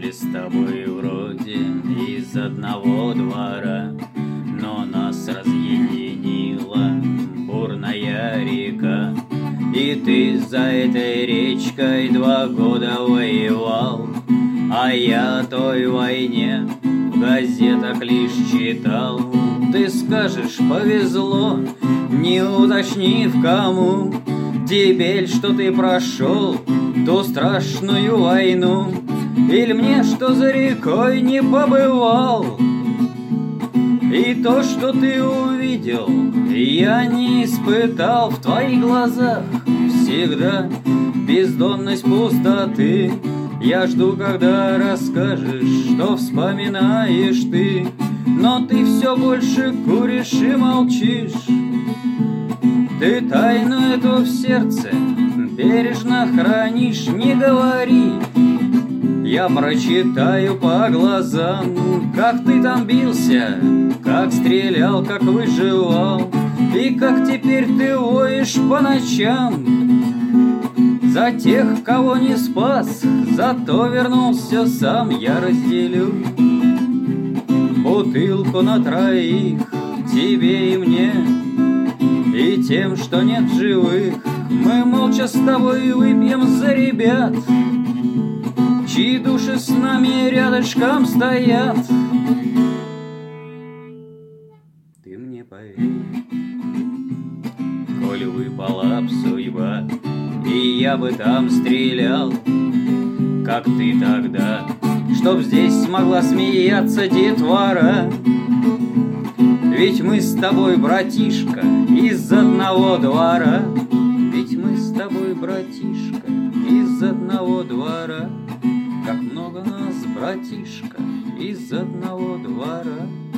вышли с тобой вроде из одного двора, но нас разъединила бурная река. И ты за этой речкой 2 года воевал, а я о той войне в газетах лишь читал. Ты скажешь, повезло, не уточнив кому, тебе, что ты прошел ту страшную войну, или мне, что за рекой не побывал. И то, что ты увидел, я не испытал в твоих глазах. Всегда бездонность пустоты. Я жду, когда расскажешь, что вспоминаешь ты, но ты все больше куришь и молчишь. Ты тайну эту в сердце бережно хранишь, не говори. Я прочитаю по глазам, как ты там бился, как стрелял, как выживал, и как теперь ты воешь по ночам. За тех, кого не спас, зато вернулся сам. Я разделю бутылку на 3, тебе и мне, и тем, что нет живых. Мы молча с тобой выпьем за ребят, чьи души с нами рядышком стоят. Ты мне поверь, коль выпала б судьба, и я бы там стрелял, как ты тогда, чтоб здесь смогла смеяться детвора. Ведь мы с тобой, братишка, из одного двора. Ведь мы с тобой, братишка, из одного двора. Как много нас, братишка, из одного двора.